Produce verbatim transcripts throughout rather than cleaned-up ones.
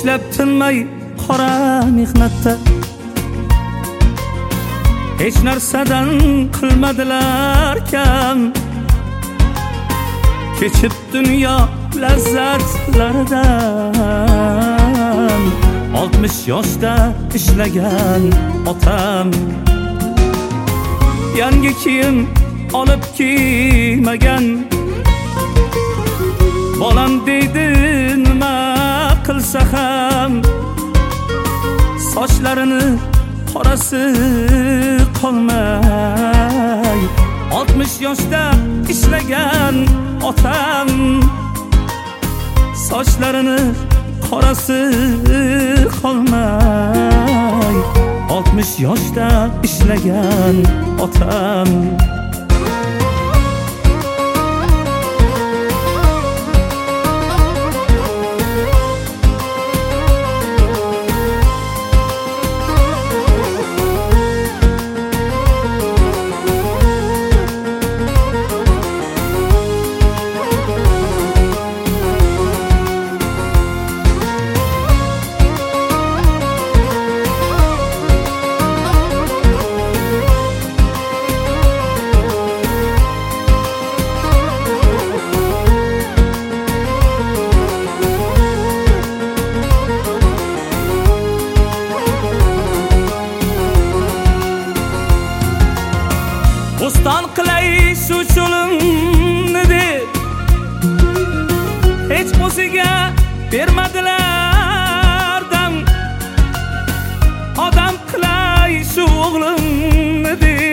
ishlab tinmay qora mehnatda hech narsadan qilmadilar kam. Kechib dunyo lazzatlaridan oltmish yoshda ishlagan otam. Yangi kiyim olib kiymagan, bolam deydi nima qilsa ham sochlarini qorasi qolmay oltmish yoshda ishlagan otam. Sochlarini qorasi qolmay oltmish yoshda ishlagan otam. Bo'ston qilay shu cho'limni deb hech o'ziga bermadilar dam. Odam qilay shu o'g'limni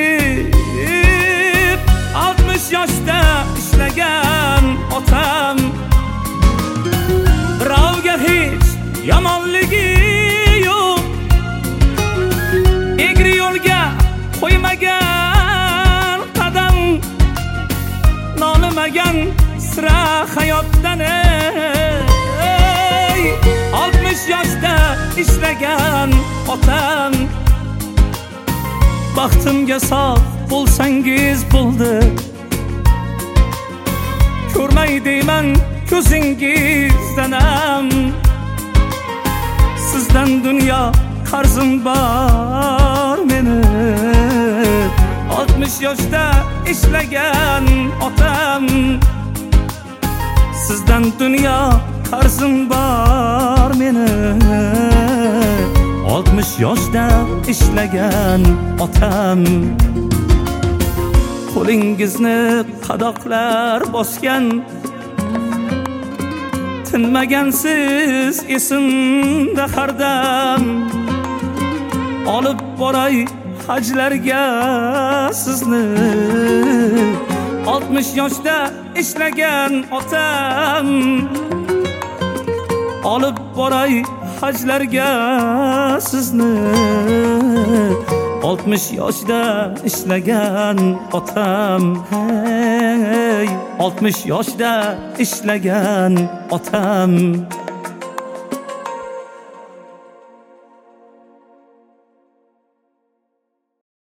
deb oltmish yoshda ishlagan otam. Birovga hech yomonligi yo'q, egri yo'lga qo'ymagan, nolimagan sira hayotdan. Ey oltmish yoshda ishlagan otam. Baxtimga sog' bo'lsangiz bo'ldi, ko'rmay deyman ko'zingizdanam. Sizdan dunyo qarzim bor meni, oltmish yoshda ishlagan otam. Sizdan dunyo qarzim bor meni, oltmish yoshda ishlagan otam. Qo'lingizni qadoqlar bosgan, tinmagansiz esimda hardam. Olib boray hajlarga sizni, oltmish yoshda ishlagan otam. Olib boray hajlarga sizni, oltmish yoshda ishlagan otam. Hey oltmish yoshda ishlagan otam.